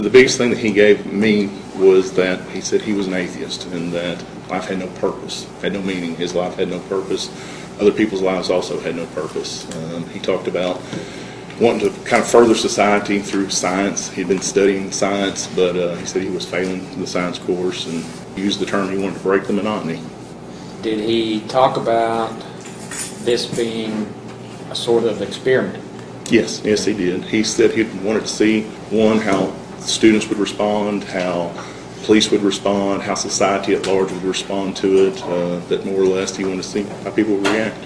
The biggest thing that he gave me was that he said he was an atheist and that life had no purpose, had no meaning. His life had no purpose. Other people's lives also had no purpose. He talked about wanting to kind of further society through science. He'd been studying science, but he said he was failing the science course and used the term he wanted to break the monotony. Did he talk about this being a sort of experiment? Yes, he did. He said he wanted to see, one, how students would respond, how police would respond, how society at large would respond to it, that more or less he wanted to see how people would react.